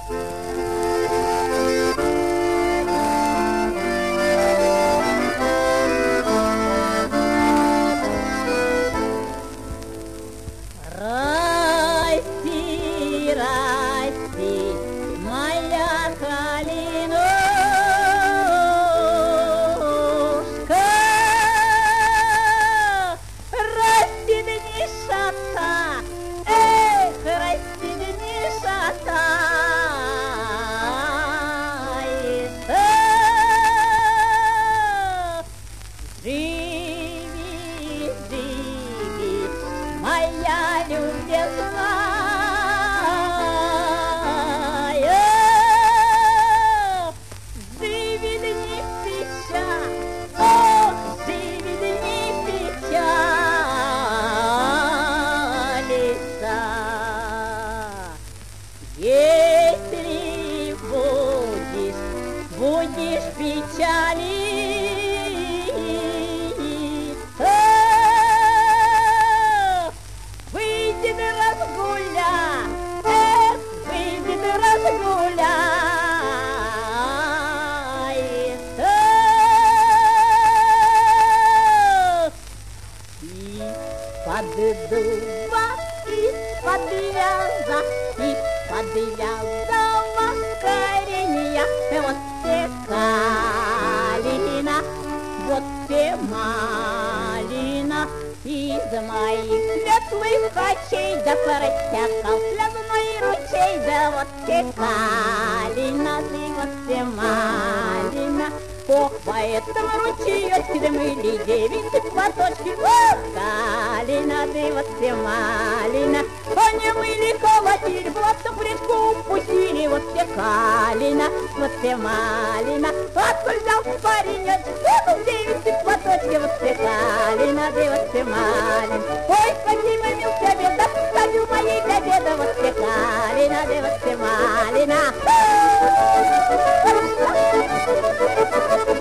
Расти, расти, моя калинушка, расти да не шата, эх, расти да не шатается. Живи, живи, моя любезная, живи да не печаль, ох, живи да не печалится. Если будешь печалиться, выйди да разгуляй, эх, выйди да разгуляйся. Из-под дуба, из-под вяза, из-под вязового коренья, вот те калина, вот те малина. Из моих светлых очей да протекал слезный ручей, да вот те калина, ты вот те малина. Ох, по этому ручеечке да мыли девицы платочки, ох, калина, ты вот те малина. Они мыли, колотили, блатом пречку упустили, вот те калина, вот те малина. Откуда взял паренечек, сунул девицы платочки, вот те калина, ты вот те малина. Ой, спасибо, милки, обеда, ставил моей для деда, вот те калина, ты вот те малина.